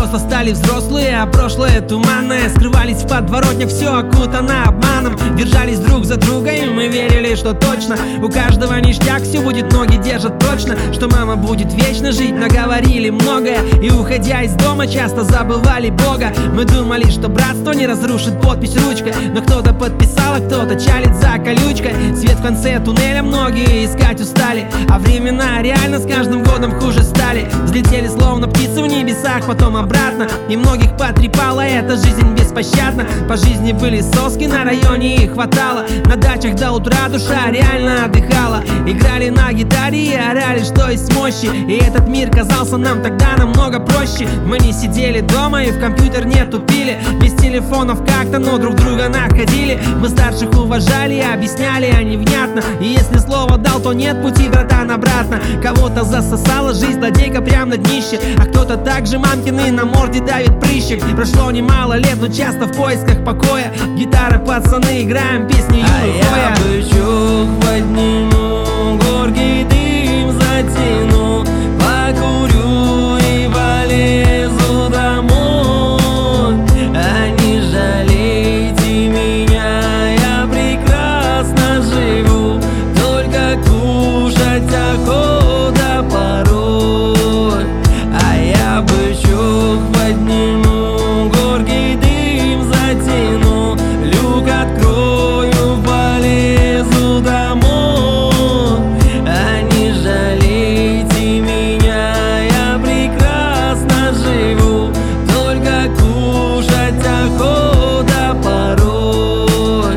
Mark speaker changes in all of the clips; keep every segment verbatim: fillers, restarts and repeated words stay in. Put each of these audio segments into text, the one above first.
Speaker 1: просто стали взрослые, а прошлое туманное. Скрывались в подворотнях, все окутано обманом. Держались друг за друга, и мы верили, что точно у каждого ништяк, все будет, ноги держат точно, что мама будет вечно жить. Наговорили многое, и уходя из дома часто забывали Бога. Мы думали, что братство не разрушит подпись ручкой, но кто-то подписал, а кто-то чалит за колючкой. Свет в конце туннеля многие искать устали, а времена реально с каждым годом хуже стали. Взлетели словно птицы в небесах, потом обратно. И многих потрепала эта жизнь беспощадна. По жизни были соски, на районе их хватало. На дачах до утра душа реально отдыхала. Играли на гитаре и орали, что есть мощи. И этот мир казался нам тогда намного проще. Мы не сидели дома и в компьютер не тупили. Без телефонов как-то, но друг друга находили. Мы старших уважали и объясняли они внятно. И если слово дал, то нет пути, братан, обратно. Кого-то засосала жизнь, злодейка прям на днище, а кто-то также мамкины на морде давит прыщик. Прошло немало лет, но часто в поисках покоя. Гитара, пацаны, играем песни Юры Хоя.
Speaker 2: А я бычок подниму, горький дым затяну, покурю и полезу домой. А не жалейте меня, я прекрасно живу, только кушать охота порой. А я бычок подниму, горький дым затяну, люк открою, полезу домой. А не жалейте меня, я прекрасно живу, только кушать охота порой.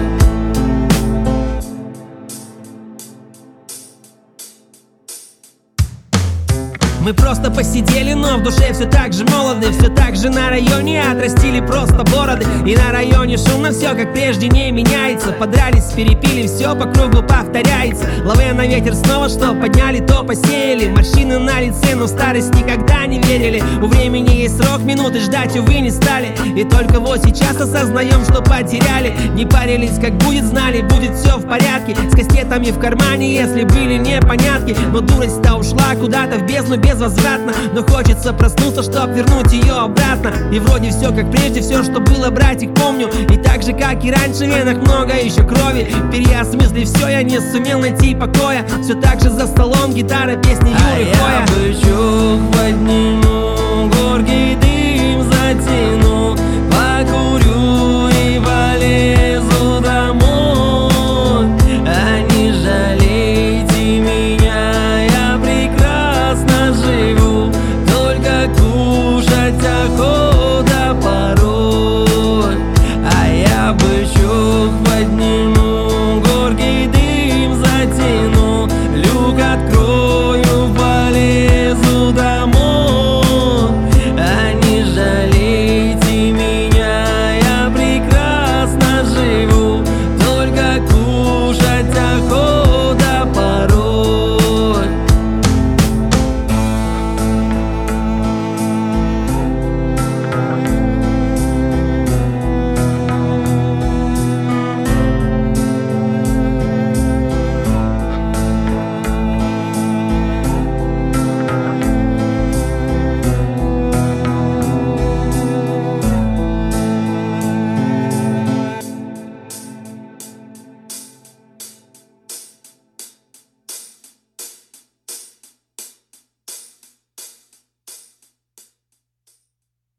Speaker 1: Мы просто посидели, но в душе все так же молоды. Все так же на районе отрастили просто бороды. И на районе шумно, все как прежде не меняется. Подрались, перепили, все по кругу повторяется. Ловя на ветер снова, что подняли, то посеяли. Морщины на лице, но в старость никогда не верили. У времени есть срок, минуты ждать, увы, не стали. И только вот сейчас осознаем, что потеряли. Не парились, как будет, знали, будет все в порядке. С кастетами в кармане, если были непонятки. Но дурость-то ушла куда-то в бездну безвозвратно. Но хочется проснуться, чтоб вернуть ее обратно. И вроде все как прежде, все, что было, братик, помню. И так же, как и раньше, в венах много еще крови. Переосмыслив все, я не сумел найти покоя. Все так же за столом, гитара, песни Юры Хоя.
Speaker 2: А я бычок подниму,